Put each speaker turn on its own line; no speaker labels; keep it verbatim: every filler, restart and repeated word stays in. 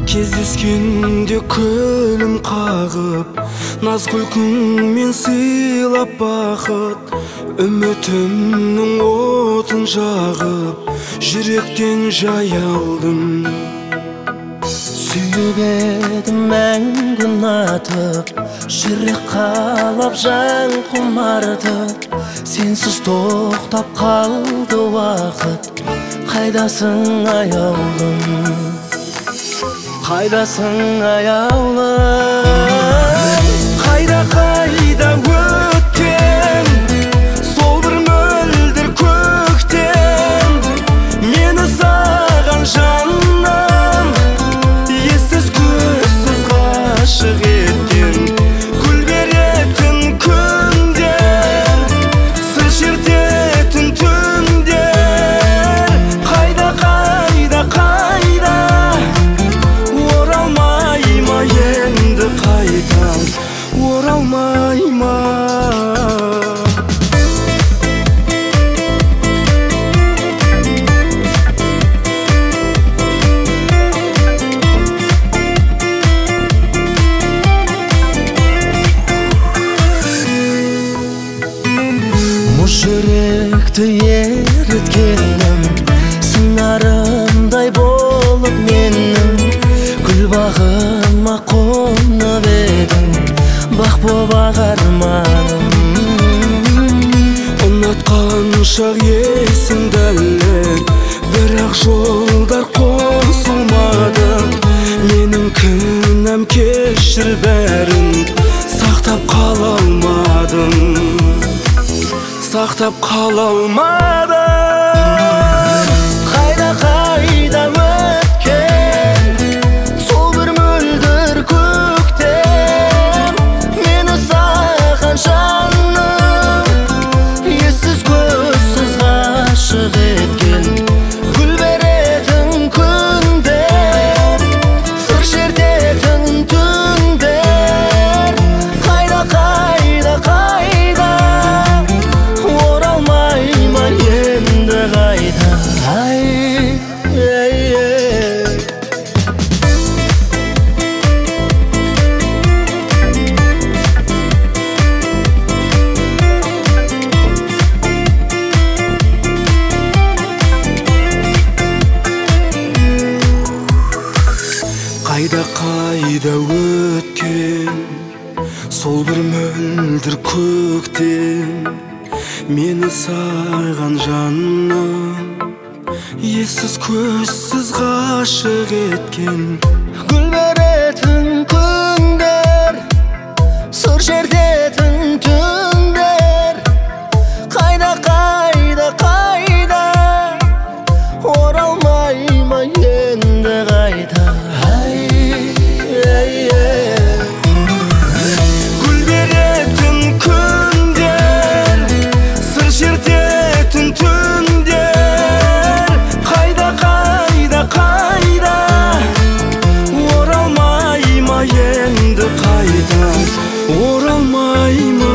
Кездескенде күлім қағып, наз күлкіңмен сыйлап бақыт. Үмітімнің отын жағып, жүректен жай алдым.
Сүйіп едім мәңгі ұнатып, жүрек қалап жан құмартып. Сенсіз тоқтап қалды уақыт, қайдасың аяулым? Қайдасың аяулым?
Қайда қайда өткен сол бір мөлдір көктем, мені саған жаным ессіз көзсіз ғашық еткен. Гүл беретін күндер, сыр шертетін түндер. Қайда қайда қайда оралмай ма енді қайтам, оралмай ма?
Мұз жүректі еріткенім, сыңарымдай болып менің. Гүл бағыма қонып едің, бақ боп ағармадым.
Ұнатқан шақ есімді әлі, бірақ жолдар қосылмады. Менің кінәм, кешір бәрін, сақтап қала алмадым, сақтап қала алмадым.
Қайда қайда өткен сол бір мөлдір көктем, мені саған жаным ессіз көзсіз ғашық еткен. Гүл беретін күндер, сыр шертетін түндер. Қайда қайда қайда оралмай ма енді қайда? Ай, ей, ей.
Қайда қайда өткен сол бір мөлдір көктем, мені саған жаным ессіз көзсіз ғашық еткен.
Гүл беретін күндер, сыр шертетін түндер. Қайда қайда қайда оралмай ма енді қайта? Ай, ей, ей.
Гүл беретін күндер, сыр шертетін түндер. Қайда қайда қайда оралмай ма енді қайтам, оралмай ма?